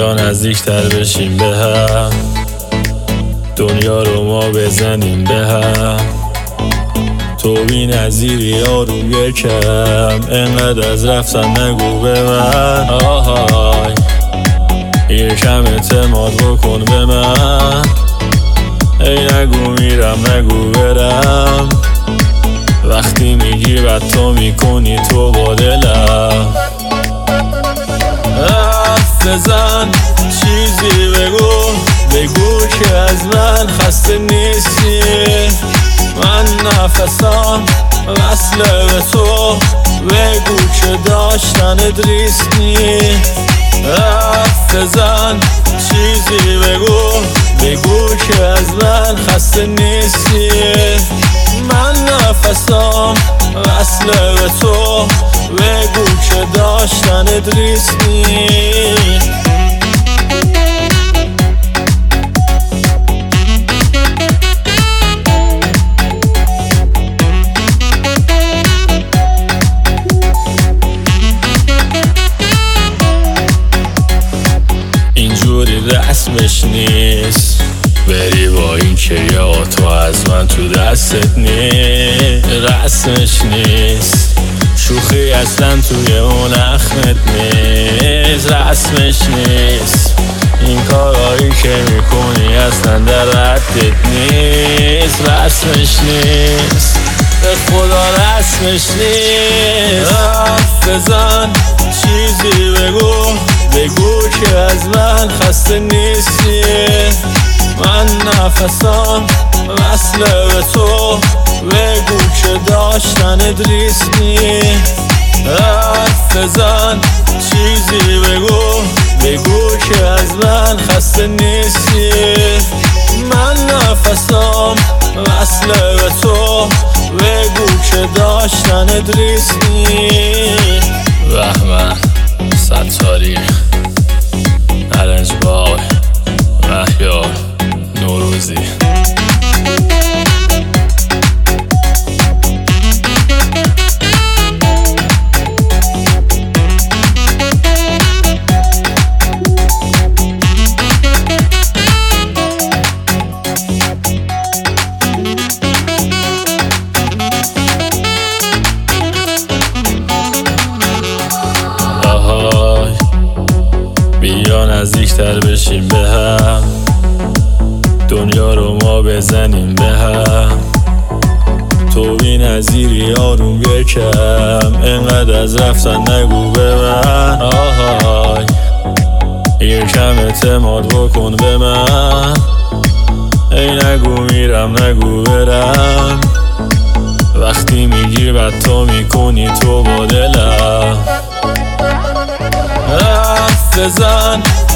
بیا نزدیکتر بشیم به هم، دنیا رو ما بزنیم به هم. تو بی نظیری آروم یکم، انقدر از رفتن نگو به من. آهای یکم اعتماد بکن به من. ای نگو میرم نگو برم، وقتی میگی بد تو میکنی تو با دلم. حرف بزن چیزی بگو که از من خسته نیستی. من نفسم وصل به تو، بگو که داشتن ریسک نی. حرف بزن چیزی بگو که از من خسته نیستی. من نفسم وصل به تو، بگو که داشتن ریسک نی. اینجوری رسمش نیست، بری با این که یا تو از من تو دستت نیست. رسمش نیست، شوخی اصلا توی اون اخمت نیست. رسمش نیست، این کارهایی که میکنی اصلا در ردت نیست. رسمش نیست، به خدا رسمش نیست. حرف بزن چیزی بگو که از من خسته نیستی. من نفسم وصل به تو، بگو که داشتن ریسک نی. حرف بزن چیزی بگو که از من خسته نیستی. من نفسم وصل به تو، بگو که داشتن ریسک نی. بهمن ستاری، ارنجبای، مهیار، نوروزی. بیا نزدیکتر بشیم به هم، دنیا رو ما بزنیم به هم. تو بی نظیری آروم یکم، انقدر از رفتن نگو به من. آهای یکم اعتماد بکن به من. ای نگو میرم نگو برم، وقتی میگی بد تو میکنی تو با دلم. حرف بزن